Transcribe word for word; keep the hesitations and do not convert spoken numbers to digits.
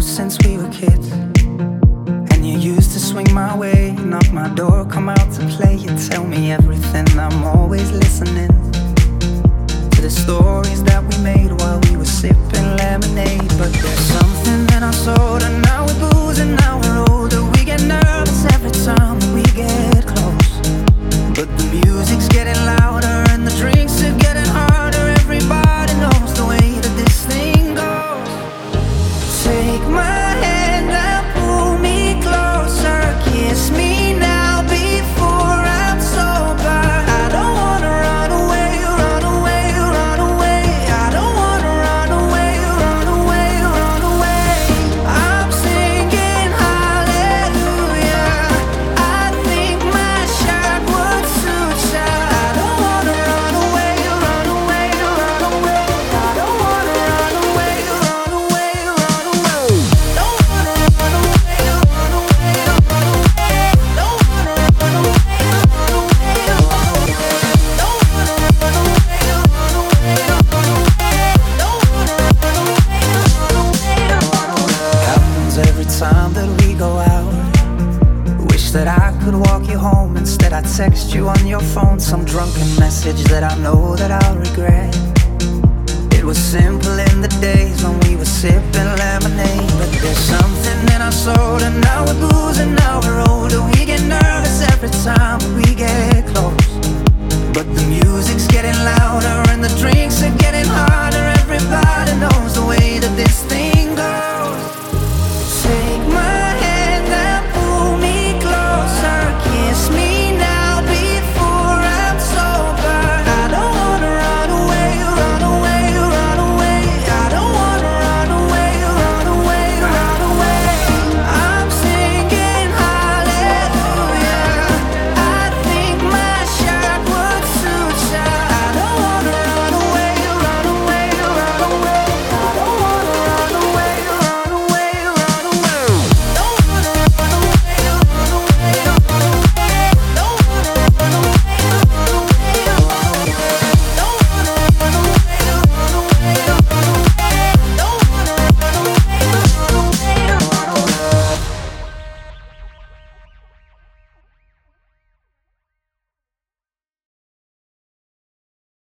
close since we were kids. And you used to swing my way, knock my door, come out to play. You tell me everything, I'm always listening to the stories that we made while we were sipping lemonade. But there's something in our soul, and now we're boozing, now we're older. We get nervous every time we get close, but the music's getting louder and the drinks are getting harder. Everybody knows the way that this thing goes. Take my hand and pull me closer, kiss me now before I'm sober. I don't wanna run away, run away, run away. I don't wanna run away, run away, run away. I'm singing hallelujah. I think my shirt would suit ya. I don't wanna run away, run away, run away. I don't wanna run away, run away, run away. Don't wanna run away, run away, run away. Don't wanna run away, run away, run away. Don't wanna run away, run away, run away. Don't wanna run away, run away, run away. Happens every time that we go out. Wish that I could walk you home. Instead I text you on your phone some drunken message that I know that I'll regret. It was simple in the days when we were sipping lemonade. But there's something in our soul, and now we're boozing, now we're older. We get nervous every time we get